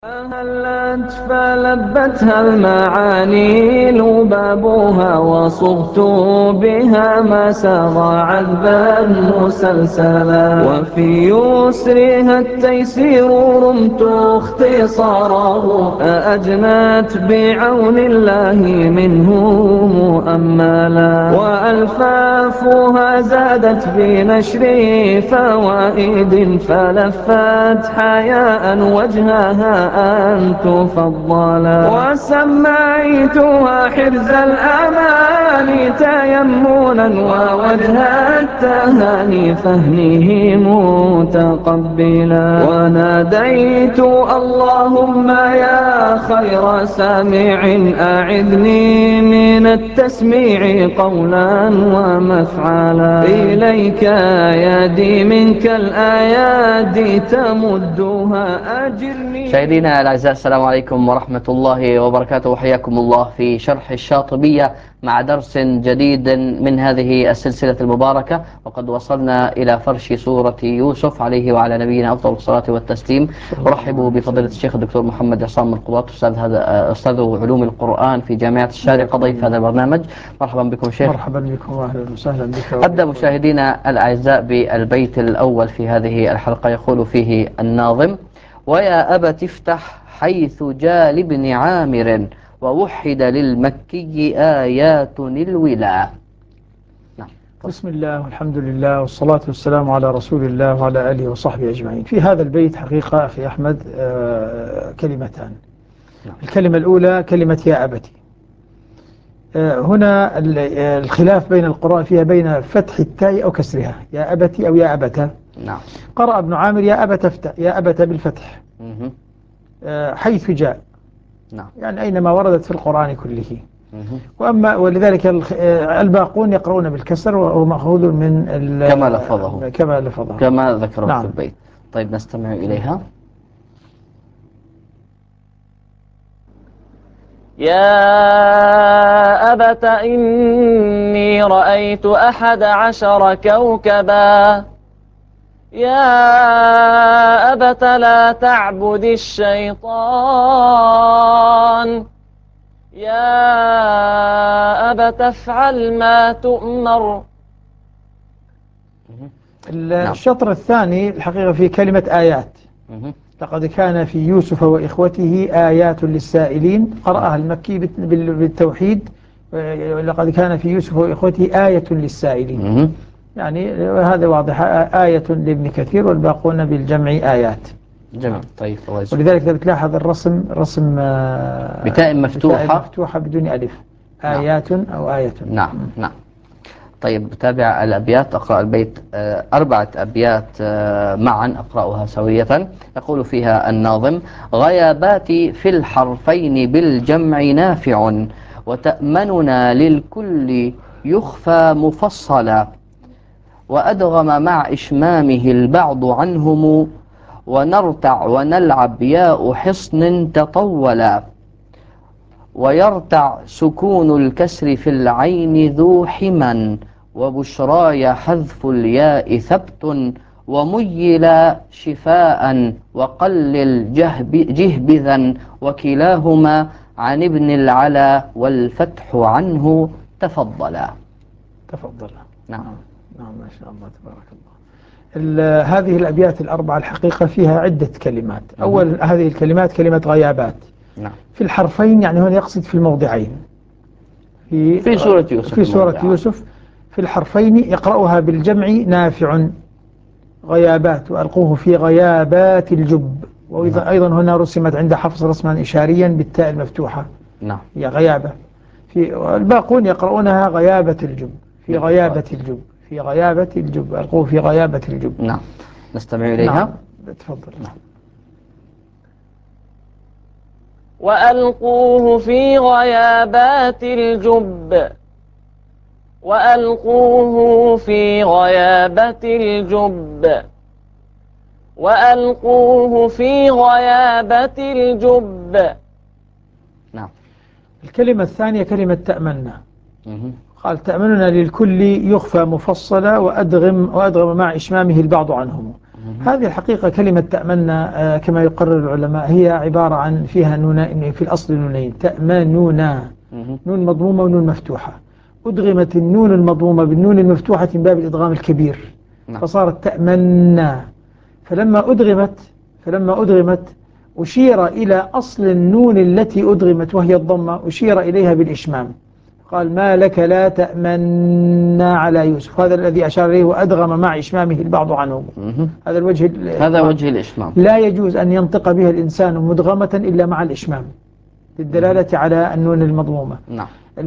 هلت فلبتها المعاني لبابها وصغت بها ما سار عذبا مسلسلا وفي يسرها التيسير رمت اختصاره أجنت بعون الله منه مؤملا وألفافها زادت بنشر فوائد فلفت حياء وجهها أن تفضلا وسميتها حرز الأمان تيمنا ووجه التهاني فهمه متقبلا وناديت اللهم يا خير سامع أعذني من التسميع قولا ومفعلا إليك يدي منك الآيات تمدها أجرني. مشاهدينا الأعزاء، السلام عليكم ورحمة الله وبركاته، وحياكم الله في شرح الشاطبية مع درس جديد من هذه السلسلة المباركة. وقد وصلنا إلى فرش سورة يوسف عليه وعلى نبينا أفضل الصلاة والتسليم. أرحب بفضيلة الشيخ الدكتور محمد عصام القضاة، أستاذ علوم القرآن في جامعة الشارقة، ضيف هذا البرنامج. مرحبا بكم شيخ. مرحبا بكم واهلا وسهلا بك. أبدأ مشاهدينا الأعزاء بالبيت الأول في هذه الحلقة، يقول فيه الناظم: ويا أبت افتح حيث جاء لابن عامر ووحد للمكي آيات الولا. نعم. بسم الله والحمد لله والصلاة والسلام على رسول الله وعلى آله وصحبه أجمعين. في هذا البيت حقيقة أخي أحمد كلمتان. نعم. الكلمة الأولى كلمة يا أبتي. هنا الخلاف بين القراء فيها بين فتح التاء أو كسرها، يا أبتي أو يا أبتا. نعم. قرأ ابن عامر يا أبت افتح، يا أبت بالفتح مه. حيث جاء، نعم. يعني أينما وردت في القرآن كله. مه. وأما ولذلك الباقون يقرؤون بالكسر وهو مأخوذ من كما لفظه لفظه. كما ذكره في نعم. البيت. طيب نستمع إليها. يا أبت إني رأيت 11 كوكبا يا أبت لا تعبد الشيطان يا أبت افعل ما تؤمر. نعم. الشطر الثاني الحقيقة في كلمة آيات. مه. لقد كان في يوسف وإخوته آيات للسائلين، قرأها المكي بالتوحيد. لقد كان في يوسف وإخوته آية للسائلين، مه. يعني هذا واضح، آية لابن كثير والباقون بالجمع آيات. جميل. طيب الله يسلمك. ولذلك بتلاحظ الرسم رسم بتاء مفتوحة. مفتوحة بدون ألف، نعم. آيات أو آية. نعم. نعم. طيب تابع الأبيات. أقرأ البيت 4 أبيات معا، أقرأها سوية. يقول فيها الناظم: غياباتي في الحرفين بالجمع نافع وتأمننا للكل يخفى مفصلا وأدغم مع إشمامه البعض عنهم ونرتع ونلعب ياء حصن تطولا ويرتع سكون الكسر في العين ذو حما وبشراي حذف الياء ثبت وميلا شفاء وقلل جهبذا وكلاهما عن ابن العلا والفتح عنه تفضلا. تفضل. نعم. نعم ما شاء الله تبارك الله. هذه الأبيات الأربعة الحقيقة فيها عدة كلمات. أول هذه الكلمات كلمة غيابات. نعم. في الحرفين يعني هنا يقصد في الموضعين. في سورة يوسف. في سورة يوسف في الحرفين يقرأها بالجمع نافع غيابات، وألقوه في غيابات الجب. وأيضا أيضا هنا رسمت عند حفص رسما إشاريا بالتاء المفتوحة. نعم. هي غيابة. الباقون يقرؤونها غيابة الجب، في غيابة الجب، في غيابة الجب، ألقوه في غيابة الجب. نعم. نستمع إليها. نعم. تفضل. نعم. وألقوه في غيابات الجب وألقوه في غيابة الجب وألقوه في غيابة الجب. نعم. الكلمة الثانية كلمة تأمنا. قال تأمننا للكل يخفى مفصلة وأدغم مع إشمامه البعض عنهم. هذه الحقيقة كلمة تأمنا كما يقرر العلماء هي عبارة عن فيها نون، في الأصل نونين، تأمننا، نون مضمومة ونون مفتوحة، أدغمت النون المضمومة بالنون المفتوحة من باب الإدغام الكبير، فصارت تأمنا. فلما أدغمت أشير إلى أصل النون التي أدغمت وهي الضمة، أشير إليها بالإشمام، قال ما لك لا تأمنا على يوسف، هذا الذي أشار إليه وأدغم مع إشمامه البعض عنه. هذا وجه الإشمام، لا يجوز أن ينطق بها الإنسان مدغمة إلا مع الإشمام للدلالة على النون المضمومة. نعم.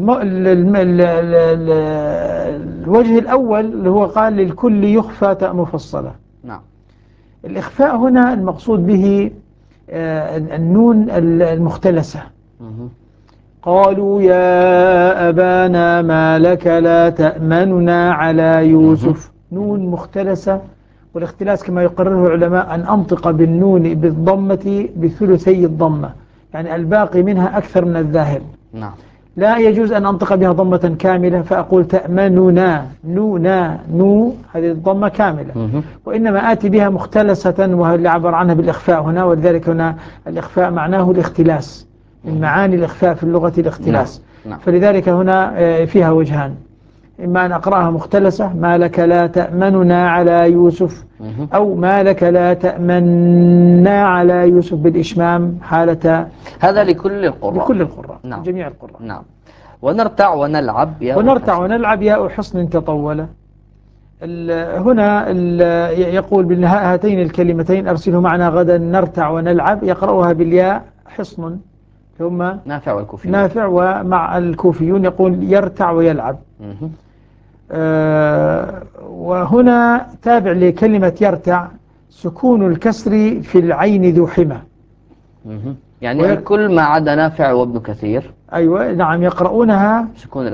الوجه الأول اللي هو قال للكل يخفى تاء مفصلة. نعم. الإخفاء هنا المقصود به النون المختلسة. قالوا يا أبانا ما لك لا تأمننا على يوسف، نون مختلسة، والاختلاس كما يقرره العلماء أن أنطق بالنون بالضمة بثلثي الضمة، يعني الباقي منها أكثر من الظاهر. نعم. لا يجوز أن أنطق بها ضمة كاملة فأقول تأمننا نو هذه الضمة كاملة، وإنما آتي بها مختلسة وهي اللي عبر عنها بالإخفاء هنا، ولذلك هنا الإخفاء معناه الاختلاس، من معاني الإخفاء في اللغة الاختلاس. نعم. فلذلك هنا فيها وجهان، إما أن أقرأها مختلسة ما لك لا تأمننا على يوسف، أو ما لك لا تأمننا على يوسف بالإشمام حالة. هذا لكل القراء. نعم. جميع القراء. نعم. ونرتع ونلعب ياء حصن تطول. هنا يقول بالنهاية هاتين الكلمتين أرسله معنا غدا نرتع ونلعب، يقرأها بالياء حصن، ثم نافع ومع الكوفيون يقول يرتع ويلعب. وهنا تابع لكلمة يرتع سكون الكسر في العين ذو حمى، يعني الكل ما عدا نافع وابن كثير. أيوة نعم، يقرؤونها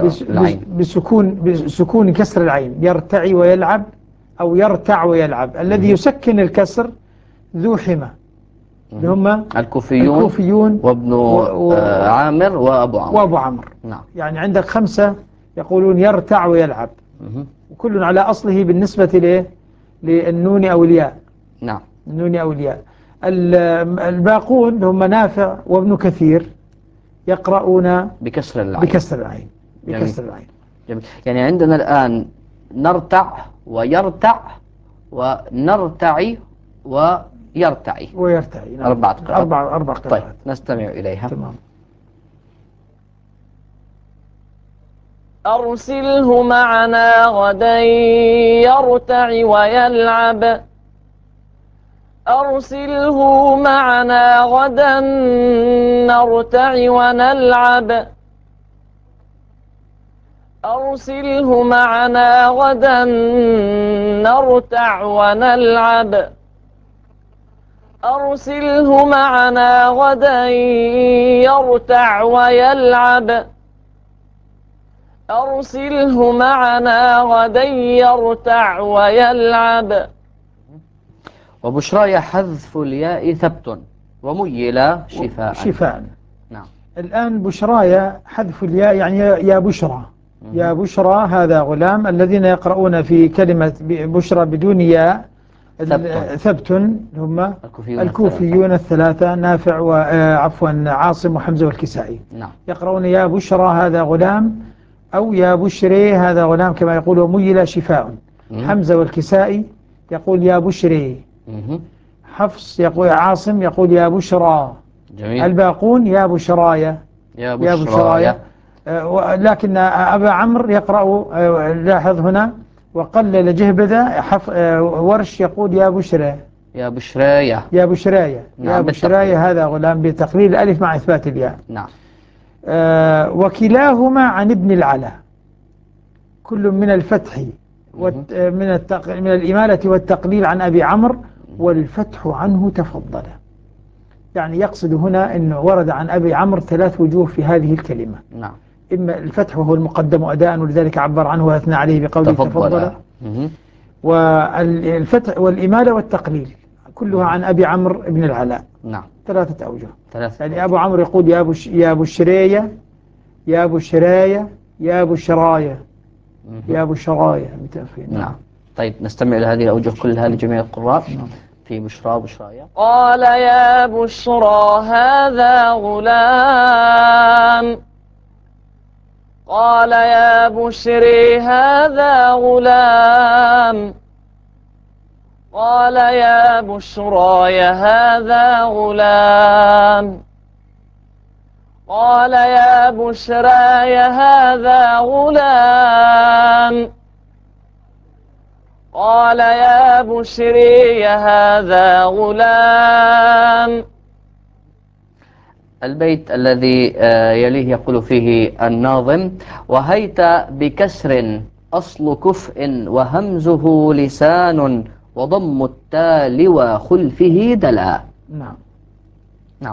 بسكون كسر العين، يرتعي ويلعب أو يرتع ويلعب. الذي يسكن الكسر ذو حمى اللي هم الكوفيون وابن عامر وأبو عمرو. نعم. يعني عندك 5 يقولون يرتع ويلعب، وكل على أصله بالنسبة للنون أو الياء. نعم. النون أو الياء. الباقون هم نافع وابن كثير يقرؤون بكسر العين. جميل. يعني عندنا الآن نرتع ويرتع ونرتعي ويرتعي. نعم. 4 قراءات. 4 قراءات. طيب نستمع إليها. تمام. أرسله معنا غدا يرتع ويلعب. أرسله معنا غدا نرتع ونلعب. أرسله معنا غدا نرتع ونلعب. أرسله معنا غدا يرتع ويلعب. أرسله معنا غدا يرتع ويلعب. وبشراي حذف الياء ثبت وميل شفاء. نعم. الآن بشراي حذف الياء يعني يا بشرى. يا بشرى هذا غلام. الذين يقرؤون في كلمة بشرى بدون ياء ثبت هم الكوفيون الثلاثة، نافع عاصم وحمزة والكسائي. نعم. يقرؤون يا بشرى هذا غلام، أو يا بشري هذا غلام كما يقول وميل شفاء. حمزة والكسائي يقول يا بشري. حفص يقول عاصم يقول يا بشرى. جميل. الباقون يا بشرايا. لكن أبا عمرو يقرأ لاحظ هنا وقلل جهبذا ورش يقول يا بشرى. يا بشرايا. هذا غلام بتقليل الألف مع إثبات الياء. نعم. وكلاهما عن ابن العلا، كل من الفتح من الإمالة والتقليل عن أبي عمرو، والفتح عنه تفضل. يعني يقصد هنا أنه ورد عن أبي عمرو 3 وجوه في هذه الكلمة. نعم. إما الفتح وهو المقدم أداء ولذلك عبر عنه وأثنى عليه بقوله تفضل. والفتح والإمالة والتقليل كلها عن أبي عمرو بن العلاء. نعم. 3 أوجه. يعني أبو عمرو يقول يا بشرية، يا بشراية، يا بشرايا، مهم. يا بشرايا بتأخير. نعم. طيب نستمع إلى هذه الأوجه كلها لجميع القراء. نعم. في بشرى بشرايا. قال يا بشرى هذا غلام. قال يا بشري هذا غلام. قال يا بشراي هذا غلام. قال يا بشراي هذا غلام. قال يا بشري هذا غلام. البيت الذي يليه يقول فيه الناظم: وهيت بكسر أصل كفء وهمزه لسان وضم التال وخلفه دلا. نعم. نعم.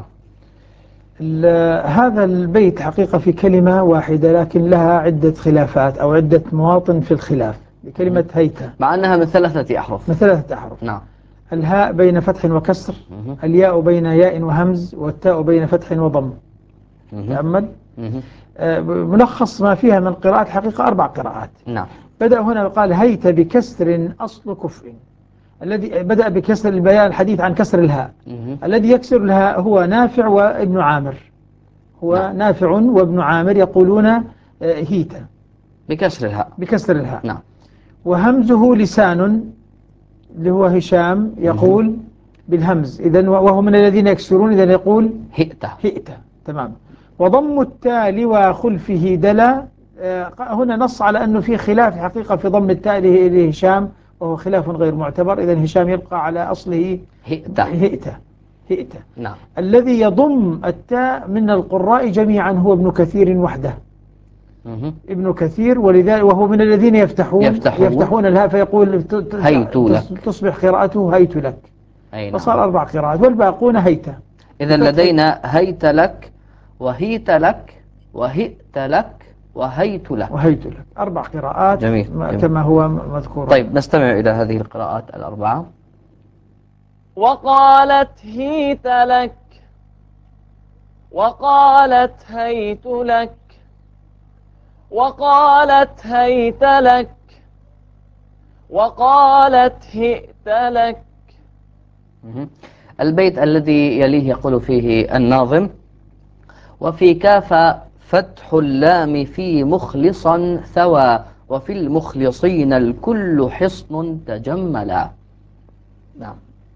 هذا البيت حقيقة في كلمة واحدة لكن لها عدة خلافات أو عدة مواطن في الخلاف لكلمة هيتا، مع أنها من 3 أحرف. من 3 أحرف. نعم. الهاء بين فتح وكسر، مهم. الياء بين ياء وهمز، والتاء بين فتح وضم. مهم. تأمل. مهم. ملخص ما فيها من قراءات حقيقة 4 قراءات. نعم. بدأ هنا وقال هيت بكسر أصل كفء. الذي بدأ بكسر البيان الحديث عن كسر الهاء. مهم. الذي يكسر الهاء هو نافع وابن عامر. هو نعم. نافع وابن عامر يقولون هيتا بكسر الهاء. بكسر الهاء. نعم. وهمزه لسان اللي هو هشام يقول بالهمز، إذن وهو من الذين يكسرون، إذن يقول هئته. هئته. تمام. وضم التاء وخلفه دلا. هنا نص على أنه في خلاف حقيقة في ضم التاء لهشام، وهو خلاف غير معتبر. إذن هشام يبقى على أصله هئته. هئته. هئته. نعم. الذي يضم التاء من القراء جميعا هو ابن كثير وحده. مهم. ابن كثير، ولذلك وهو من الذين يفتحون الهاء فيقول هيت لك. تصبح قراءته هيت لك. أي نعم. فصار 4 قراءات والباقون هيته. إذن لدينا هيت لك وهيت لك وهئت لك وهيت لك. وهيت لك 4 قراءات. جميل. كما هو مذكور. طيب نستمع إلى هذه القراءات ال4. وقالت هيت لك. وقالت هيت لك. وقالت هيت لك. وقالت هئت لك. البيت الذي يليه يقول فيه الناظم: وفي كاف فتح اللام في مخلصا ثوى وفي المخلصين الكل حصن تجملا. نعم.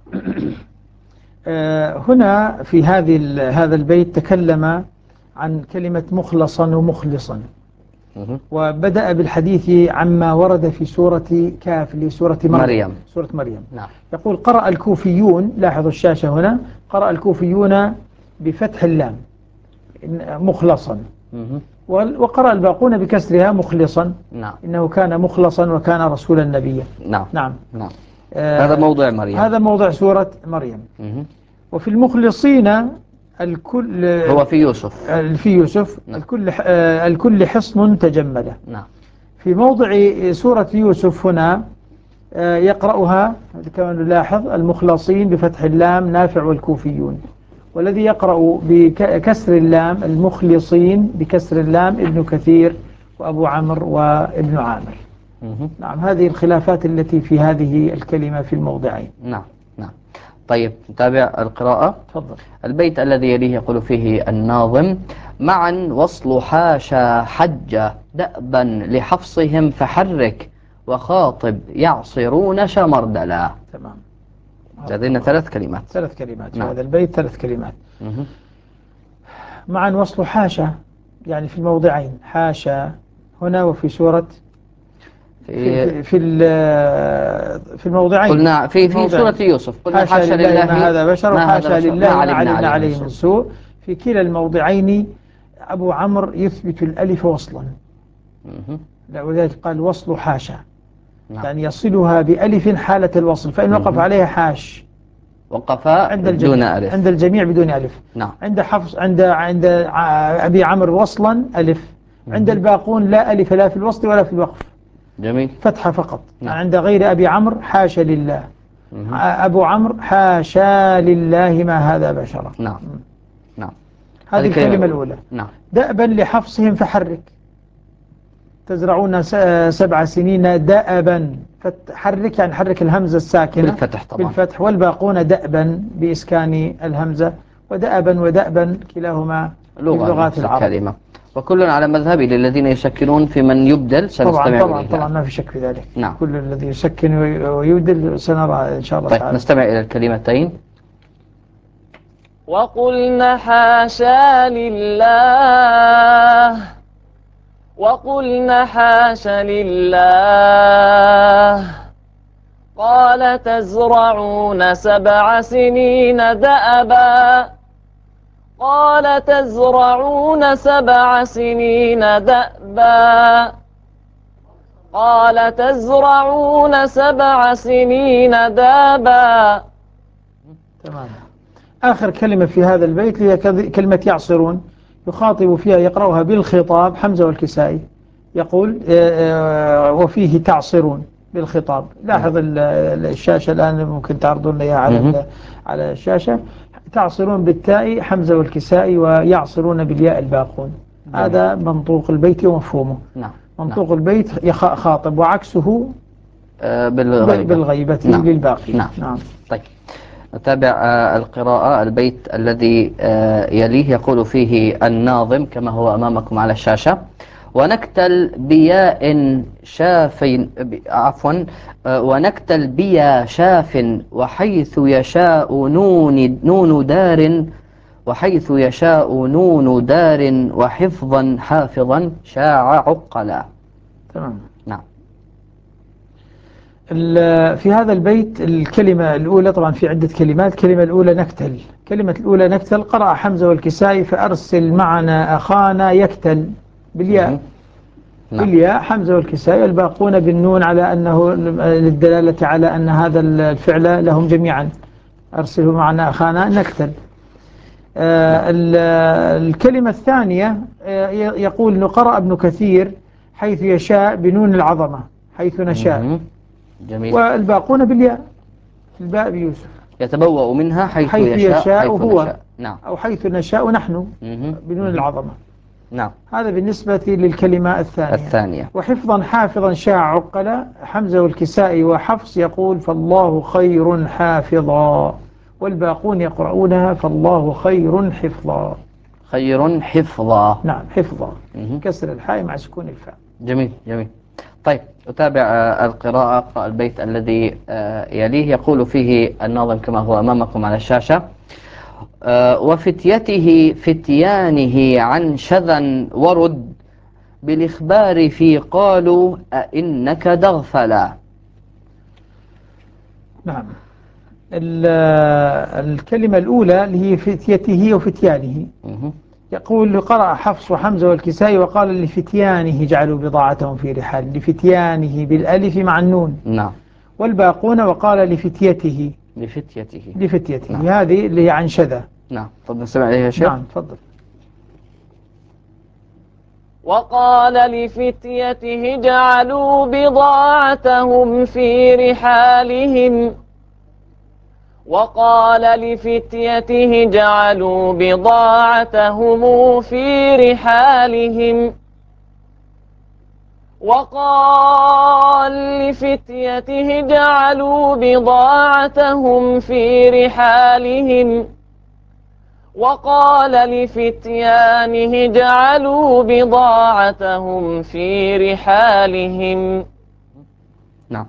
هنا في هذا البيت تكلم عن كلمة مخلصا ومخلصا، وبدأ بالحديث عما ورد في سورة كاف لسورة مريم. سورة مريم. نعم. يقول قرأ الكوفيون، لاحظوا الشاشة هنا، قرأ الكوفيون بفتح اللام مخلصا، وقرأ الباقون بكسرها مخلصا. نعم. إنه كان مخلصا وكان رسولا نبيا. نعم. نعم. نعم. هذا موضع مريم. هذا موضع سورة مريم. وفي المخلصين الكل هو في يوسف. في يوسف. نعم. الكل حصن تجمل. نعم. في موضع سورة يوسف هنا يقرأها كما نلاحظ المخلصين بفتح اللام نافع والكوفيون، والذي يقرأ بكسر اللام المخلصين بكسر اللام ابن كثير وأبو عمرو وابن عامر. نعم. هذه الخلافات التي في هذه الكلمة في الموضعين. نعم. نعم. طيب نتابع القراءة. تفضل. البيت الذي يليه يقول فيه الناظم: معا وصل حاشا حج دأبا لحفصهم فحرك وخاطب يعصرون شمردلا. تمام. لدينا 3 كلمات. 3 كلمات. نعم. في هذا البيت 3 كلمات. معا وصل حاشا يعني في الموضعين، حاشا هنا وفي سورة في الموضعين. قلنا في سورة يوسف قلنا حاشا لله ما هذا بشر وحاشا لله ما علمنا عليه من سوء. في كلا الموضعين أبو عمرو يثبت الألف وصلا، ولذلك قال وصل حاشا. نعم. يعني يصلها بألف حالة الوصل، فإن وقف عليها حاش وقف دون ألف. عند الجميع بدون ألف. نعم. عند حفص عند أبي عمرو وصلا ألف، عند الباقون لا ألف لا في الوصل ولا في الوقف. جميل. فتحة فقط. نعم. عند غير أبي عمرو حاشا لله. أبو عمرو حاشا لله ما هذا بشرا. نعم. نعم. هذه الكلمة الأولى. نعم. دأبا لحفصهم فحرك. تزرعون 7 سنين دأبا، فتحرك يعني حرك الهمزة الساكنة بالفتح طبعا. بالفتح، والباقون دأبا بإسكان الهمزة، ودأبا ودأبا كلاهما من لغات نفس العرب. الكلمة، وكل على مذهبي للذين يشكلون في من يبدل سنستمع طبعا إليه الآن. ما في شك في ذلك. نعم. كل الذي يسكن ويبدل سنرى إن شاء الله طيب تعالى. نستمع إلى الكلمتين. وقلن حاشا لله، وقلن حاش لله، قال تزرعون 7 سنين دأبا، قال تزرعون 7 سنين دأبا، قال تزرعون 7 سنين دابا. تمام. آخر كلمة في هذا البيت هي كلمة يعصرون، يخاطب فيها يقرأها بالخطاب حمزة والكسائي، يقول وفيه تعصرون بالخطاب. لاحظ الشاشة الآن ممكن تعرضون لها على الشاشة. تعصرون بالتاء حمزة والكسائي، ويعصرون بالياء الباقون. هذا منطوق البيت ومفهومه. نعم. منطوق البيت خاطب، وعكسه بالغيبة نعم. للباقي. نعم. طيب نتابع القراءة. البيت الذي يليه يقول فيه الناظم كما هو أمامكم على الشاشة: ونكتل بياء شاف، ونكتل بيا شاف، وحيث يشاء نون دار، وحيث يشاء نون دار، وحفظا حافظا شاع عقلا. تمام. نعم. في هذا البيت الكلمة الأولى، طبعا في عدة كلمات. الكلمة الأولى نكتل. كلمة الأولى نكتل، قرأ حمزة والكسائي فأرسل معنا أخانا يكتل بالياء. نعم. بالياء حمزة والكسائي، الباقون بالنون على أنه للدلالة على أن هذا الفعل لهم جميعا. أرسله معنا أخانا نكتل. الكلمة الثانية يقول أنه قرأ ابن كثير حيث يشاء بنون العظمة، حيث نشاء. جميل. والباقون بالياء، الباء بيوسف. يتبوأ منها حيث يشاء حيث هو نشاء. نعم. أو حيث نشاء نحن بنون العظمة. نعم. هذا بالنسبة للكلمة الثانية. وحفظا حافظا شاع عقلا، حمزة والكسائي وحفص يقول فالله خير حافظا، والباقون يقرؤونها فالله خير حفظا. خير حفظا. نعم حفظا، كسر الحاء مع سكون الفاء. جميل. طيب أتابع القراءة. أقرأ البيت الذي يليه يقول فيه الناظم كما هو أمامكم على الشاشة: وفتيته فتيانه عن شذا ورد، بالإخبار في قالوا أئنك دغفلا. نعم. الكلمة الأولى اللي هي فتيته وفتيانه، يقول قرأ حفص وحمزة والكسائي وقال لفتيانه جعلوا بضاعتهم في رحال، لفتيانه بالألف مع النون. نعم. والباقون وقال لفتيته. نعم. هذه اللي هي عن شذا. نعم. طب نستمع إليها يا شيخ. نعم تفضل. وقال لفتيته جعلوا بضاعتهم في رحالهم، وقال لفتيته جعلوا بضاعتهم في رحالهم، وقال لفتيته جعلوا بضاعتهم في رحالهم، وقال لفتيانه جعلوا بضاعتهم في رحالهم. نعم.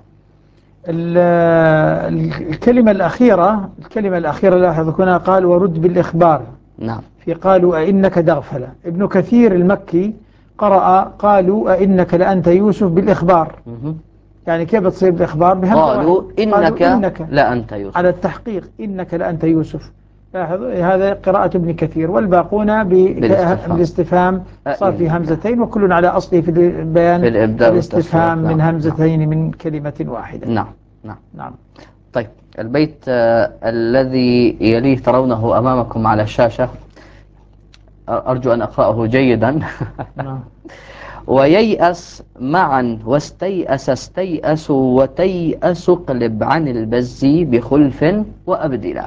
الكلمة الأخيرة لاحظ هنا قال ورد بالإخبار. نعم. في قالوا أئنك دغفلة. ابن كثير المكي قرأ قالوا أئنك لأنت يوسف بالإخبار. يعني كيف تصير بالإخبار؟ قالوا إنك لأنت يوسف، على التحقيق إنك لأنت يوسف. لاحظ هذا قراءة ابن كثير. والباقون بالاستفهام صار في همزتين، وكل على أصله في البيان الاستفهام من همزتين من كلمة واحدة. نعم. طيب البيت الذي يليه ترونه أمامكم على الشاشة، أرجو أن أقرأه جيدا. وييأس معا واستيأس استيأسوا وتيأس اقلب عن البزي بخلف وأبدلا.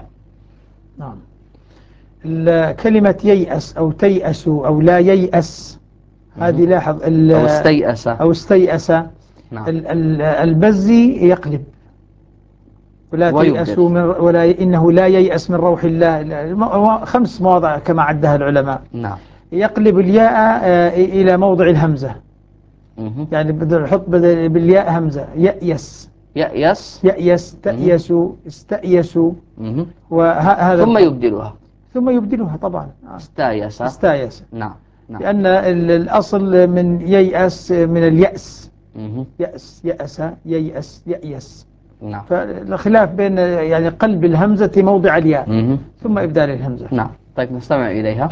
نعم. كلمة ييأس أو تيأس أو لا ييأس، هذه لاحظ أو استيأس. أو استيأس. نعم. البزي يقلب ولا تيأسوا ولا إنه لا ييأس من روح الله. 5 مواضع كما عدها العلماء. نعم. يقلب الياء إلى موضع الهمزة. يعني بدل يحط بالياء همزة. يأيس. يأيس تأيسوا استأيسوا. وهذا ثم يبدلها طبعا. استايس. نعم. لأن الأصل من ييأس من اليأس. يأس ييأس يأيس. نعم. فالخلاف بين يعني قلب الهمزة موضع الياء ثم إبدال الهمزة. نعم. طيب نستمع إليها.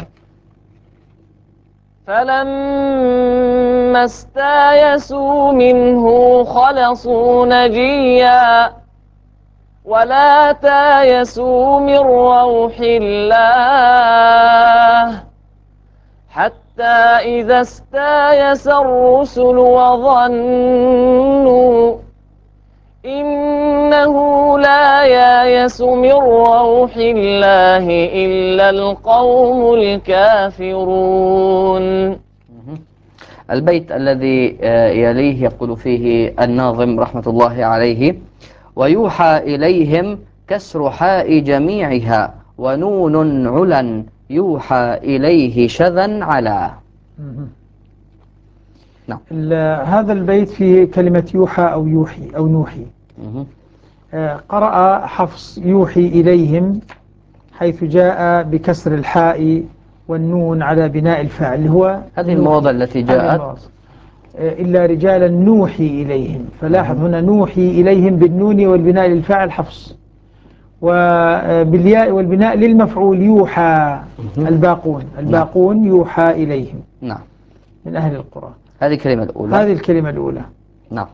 فلما استيئسوا منه خلصوا نجيا ولا تيأسوا من روح الله حتى إذا استيأس الرسل وظنوا إنه لا ييأس من روح الله إلا القوم الكافرون. البيت الذي يليه يقول فيه الناظم رحمة الله عليه: ويوحى إليهم كسر حاء جميعها ونون علا يوحى إليه شذا على. نعم. هذا البيت فيه كلمة يوحى أو يوحي أو نوحي. قرأ حفص يوحي إليهم حيث جاء بكسر الحاء والنون على بناء الفاعل اللي هو هذه المواضع التي جاءت إلا رجالا نوحي إليهم. فلاحظ هنا نوحي إليهم بالنون والبناء للفاعل حفص، وبالياء والبناء للمفعول يوحى الباقون يوحى إليهم. نعم. من أهل القرى. هذه الكلمة الأولى. نعم.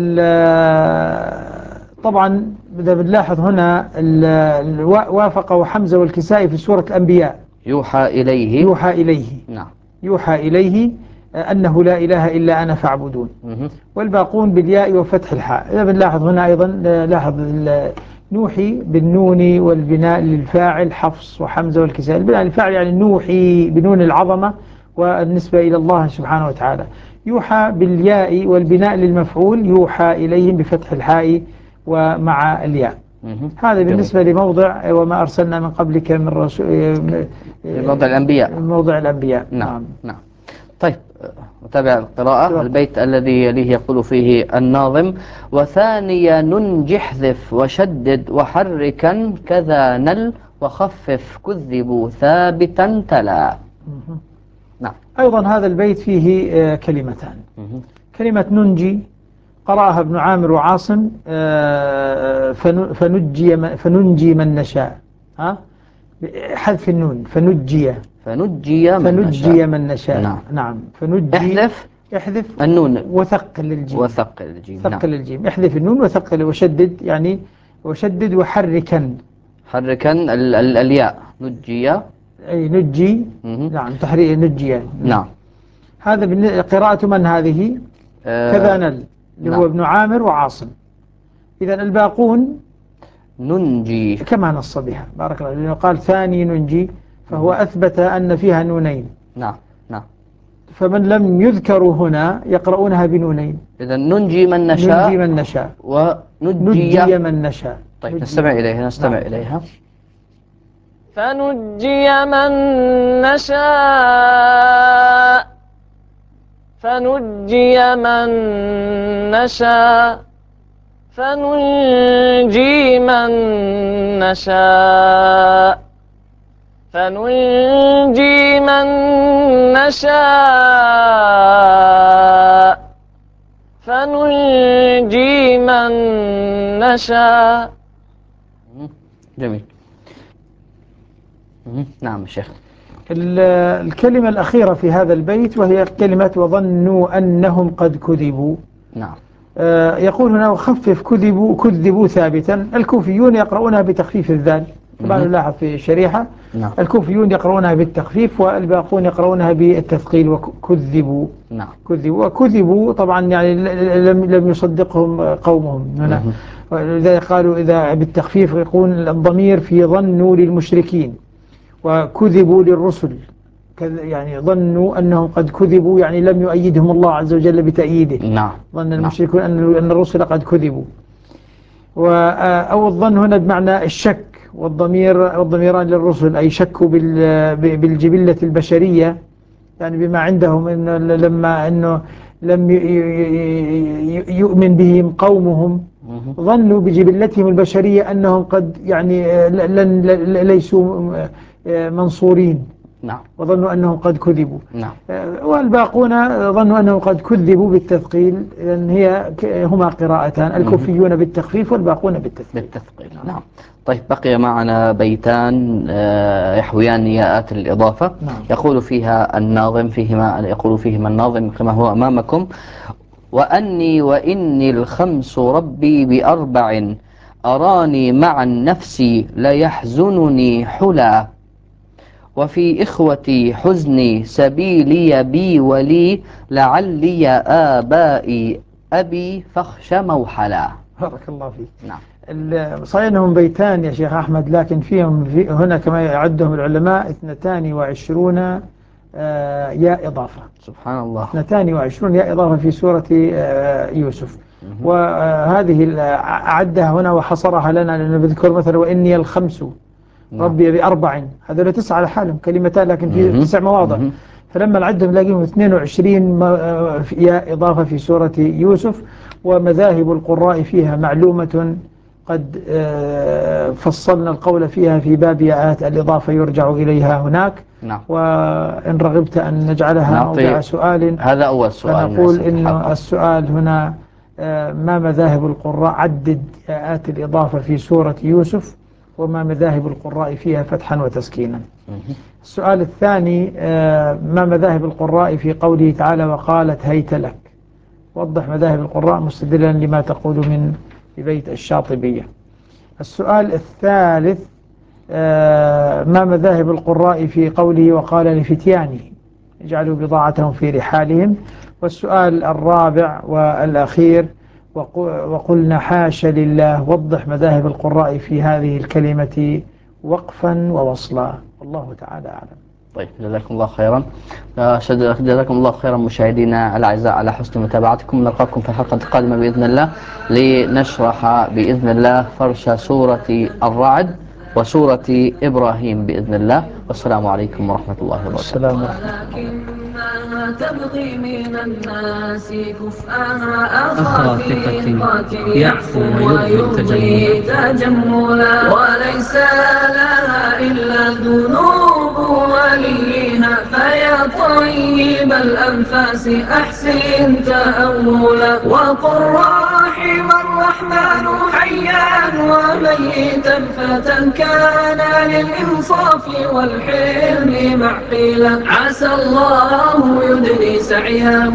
طبعا إذا بنلاحظ هنا وافقه حمزة والكسائي في سورة الأنبياء يوحى إليه. نعم. يوحى إليه أنه لا إله إلا أنا فاعبدون. والباقون بالياء وفتح الحاء. إذا بنلاحظ هنا أيضا لاحظ نوحي بالنون والبناء للفاعل حفص وحمزة والكسائي. البناء للفاعل يعني نوحي بنون العظمة والنسبة إلى الله سبحانه وتعالى. يوحى بالياء والبناء للمفعول يوحى إليهم بفتح الحاء ومع الياء. هذا بالنسبة لموضع وما أرسلنا من قبلك من رسول موضع الأنبياء. نعم. طيب نتابع القراءة. البيت الذي يليه يقول فيه الناظم: وثانيا ننجح احذف وشدد وحركا كذا نل وخفف كذبوا ثابتا تلا. نعم. أيضا هذا البيت فيه كلمتان. كلمة ننجي قرأها ابن عامر وعاصم فننجي من نشاء. حذف النون فننجي من نشاء. نعم. فننجي احذف النون وثقل الجيم. احذف النون وثقل وشدد يعني وشدد وحركا. الياء نجي. أي نجي. نعم. تحريك نجي يعني. نعم. هذا قراءة من هذه؟ كذا نل اللي هو ابن عامر وعاصم. إذا الباقون ننجي كما نص بها بارك الله. لأنه قال ثاني ننجي فهو أثبت أن فيها نونين. نعم. فمن لم يذكروا هنا يقرؤونها بنونين. إذا ننجي من نشاء وننجي من نشاء. طيب نستمع إليها. فنجي من نشاء فننجي من نشاء فننجي من نشاء فننجي من نشاء فننجي من نشاء. جميل. نعم شيخ. الكلمة الأخيرة في هذا البيت وهي كلمة وظنوا أنهم قد كذبوا. نعم. يقول هنا وخفف كذبوا ثابتا. الكوفيون يقرؤونها بتخفيف الذال. طبعا نلاحظ في الشريحة. نعم. الكوفيون يقرؤونها بالتخفيف والباقون يقرؤونها بالتثقيل وكذبوا. نعم. وكذبوا طبعا يعني لم يصدقهم قومهم هنا. إذا قالوا إذا بالتخفيف يقول الضمير في ظنوا للمشركين وكذبوا للرسل يعني ظنوا أنهم قد كذبوا، يعني لم يؤيدهم الله عز وجل بتأييده. نعم. ظن المشركون أن الرسل قد كذبوا. أو الظن هنا بمعنى الشك، والضميران للرسل، أي شكوا بالجبلة البشرية، يعني بما عندهم إنه أنه لم يؤمن بهم قومهم، ظنوا بجبلتهم البشرية أنهم قد يعني ليسوا منصورين. نعم. وظنوا أنهم قد كذبوا. نعم. والباقون ظنوا أنهم قد كذبوا بالتثقيل، لأن هما قراءتان، الكوفيون بالتخفيف والباقون بالتثقيل. نعم. طيب، بقي معنا بيتان يحويان ياءات الإضافة. نعم. يقول فيهما الناظم كما هو أمامكم: وأني وإني الخمس ربي بأربع، أراني مع النفس ليحزنني حلا، وفي إخوتي حزني سبيلي بي ولي، لعلي آبائي أبي فخش موحلا. بارك الله فيك. نعم. صحيح أنهم بيتان يا شيخ أحمد، لكن فيهم هنا كما يعدهم العلماء 22 ياء إضافة. سبحان الله. 22 ياء إضافة في سورة يوسف. وهذه أعدها هنا وحصرها لنا، لأنه بذكر مثلا وإني الخمس ربي بأربع، هذول 9 على حالهم كلمتان، لكن في 9 مواضع. فلما نعدهم نلاقيهم 22 ياء إضافة في سورة يوسف. ومذاهب القراء فيها معلومة، قد فصلنا القول فيها في باب ياءات الإضافة يرجع إليها هناك. نعم. وإن رغبت أن نجعلها موضع سؤال، هذا أول سؤال، فنقول إن السؤال هنا ما مذاهب القراء، عدد ياءات الإضافة في سورة يوسف، وما مذاهب القراء فيها فتحا وتسكينا. السؤال الثاني ما مذاهب القراء في قوله تعالى وقالت هيت لك. وضح مذاهب القراء مستدلا لما تقول من ببيت الشاطبية. السؤال الثالث ما مذاهب القراء في قوله وقال لفتيانه اجعلوا بضاعتهم في رحالهم. والسؤال الرابع والأخير وقلنا حاشا لله. وضح مذاهب القراء في هذه الكلمة وقفا ووصلا. والله تعالى أعلم. طيب، جزاكم الله خيرا. جزاكم الله خيرا مشاهدينا الأعزاء على حسن متابعتكم. نلقاكم في الحلقة القادمة بإذن الله، لنشرح بإذن الله فرش سورة الرعد وسورة إبراهيم بإذن الله. والسلام عليكم ورحمة الله وبركاته. السلام ورحمة الله. تبغي من الناس كفءها أخا ثقتي يعفو ويرضي تجملا، وليس لها إلا ذنوب وليها، فيا طيب الأنفاس أحسن تأولا، وقل رحم الرحمن حيا وميتا، فتى كان للإنصاف والحلم معقلا، عسى الله يدني سعيه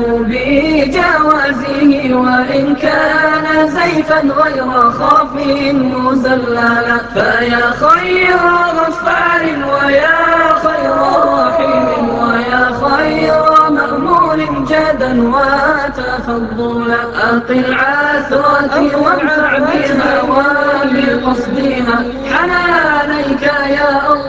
بجوازه، وإن كان زيفا غير خاف مزللا، فيا خير غفار ويا خير رحيم ويا خير مأمول جدا وتفضلا، أقل عثرتي وانفع بها ولقصدها حنانيك يا الله.